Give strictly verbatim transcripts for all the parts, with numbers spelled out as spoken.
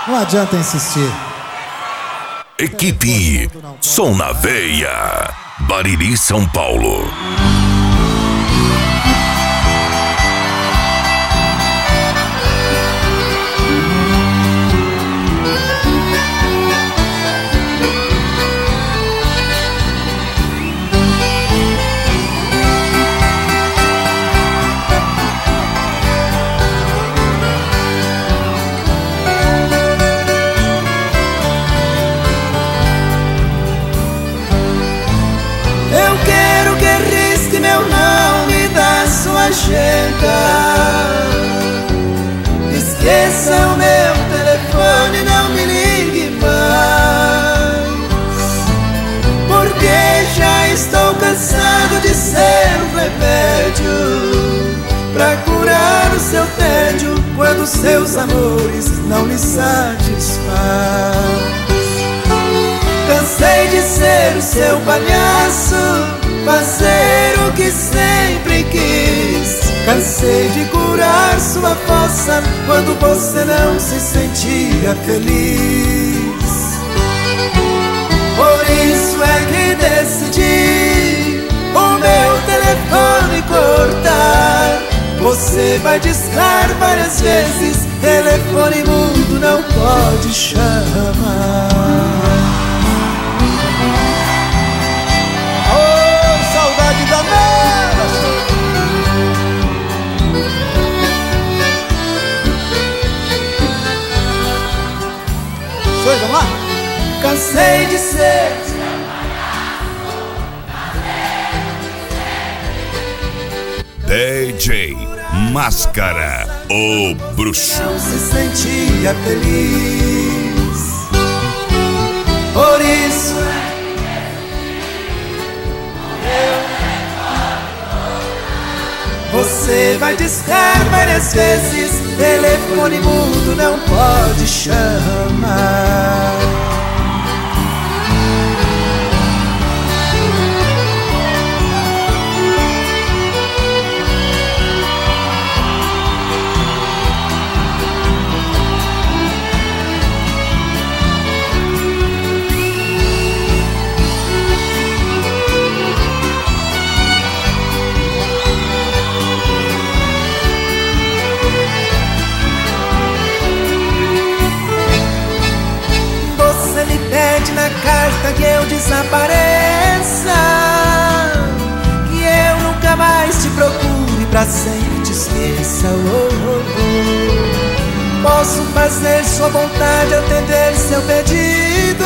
Não adianta insistir. Equipe Som na Veia, Bariri, São Paulo. Agenda. Esqueça o meu telefone, não me ligue mais, porque já estou cansado de ser um remédio pra curar o seu tédio quando seus amores não lhe satisfaz. Cansei de ser o seu palhaço, fazer o que sempre quis. Cansei de curar sua fossa quando você não se sentia feliz. Por isso é que decidi o meu telefone cortar. Você vai discar várias vezes, telefone mudo não pode chamar. Vamos lá? Cansei de ser D J Máscara, o bruxo. Não se sentia feliz. Por isso você vai discar várias vezes, telefone mudo não pode chamar. Na carta que eu desapareça, que eu nunca mais te procure, pra sempre te esqueça. Oh, oh, oh. Posso fazer sua vontade, atender seu pedido,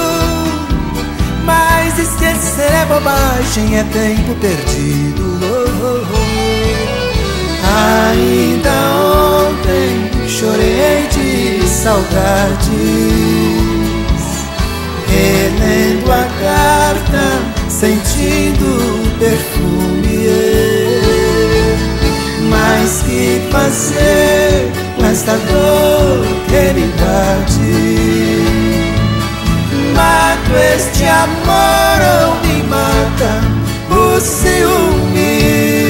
mas esquecer é bobagem, é tempo perdido. Oh, oh, oh. Ainda ontem chorei de saudade, relendo a carta, sentindo o perfume. Mas que fazer com esta dor que me invade? Mato este amor ou me mata o ciúme?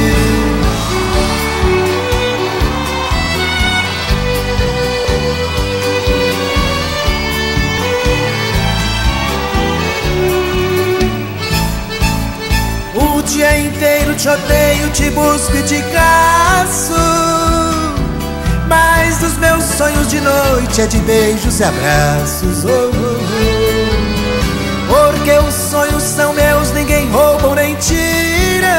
O dia inteiro te odeio, te busco e te caço, mas dos meus sonhos de noite é de beijos e abraços. Oh, oh, oh. Porque os sonhos são meus, ninguém rouba ou nem tira.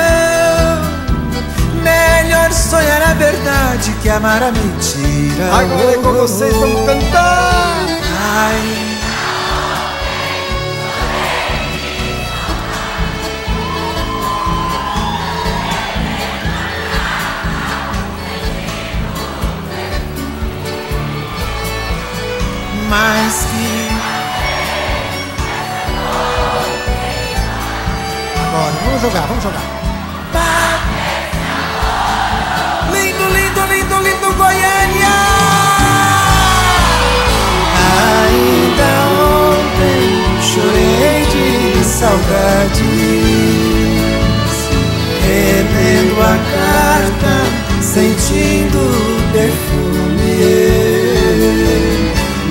Melhor sonhar a verdade que amar a mentira. Agora é com vocês, vamos cantar. Ai, mais que agora, vamos jogar, vamos jogar. lindo, lindo, lindo, lindo Goiânia. Ainda ontem chorei de saudades, relendo a carta, sentindo o perfume.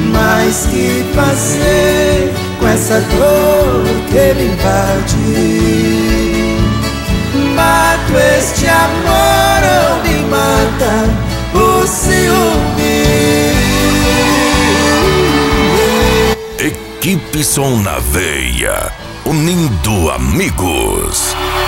fazer com essa dor que me invade? Mato este amor ou me mata o ciúme? Equipe Som na Veia, unindo amigos.